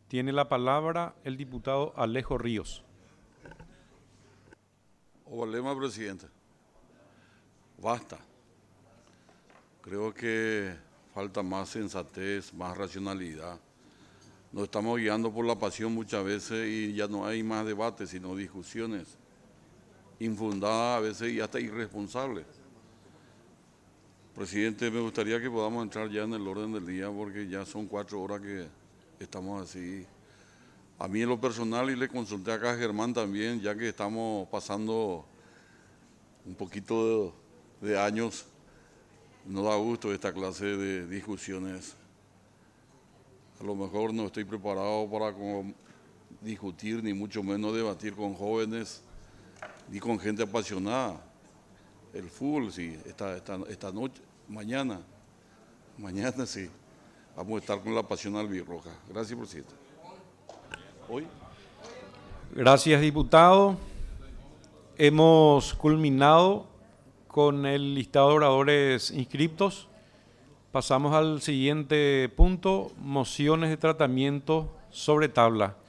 Tiene la palabra el diputado Alejo Ríos. Ovalema, presidente. Basta. Creo que falta más sensatez, más racionalidad. Nos estamos guiando por la pasión muchas veces y ya no hay más debate, sino discusiones infundadas a veces y hasta irresponsables. Presidente, me gustaría que podamos entrar ya en el orden del día porque ya son 4 horas que estamos así. A mí en lo personal, y le consulté acá a Germán también, ya que estamos pasando un poquito de años, no da gusto esta clase de discusiones. A lo mejor no estoy preparado para discutir, ni mucho menos debatir con jóvenes, ni con gente apasionada. El fútbol, sí, esta noche, mañana sí, vamos a estar con la pasión albirroja. Gracias, presidente. Hoy. Gracias, diputado. Hemos culminado con el listado de oradores inscriptos. Pasamos al siguiente punto, mociones de tratamiento sobre tabla.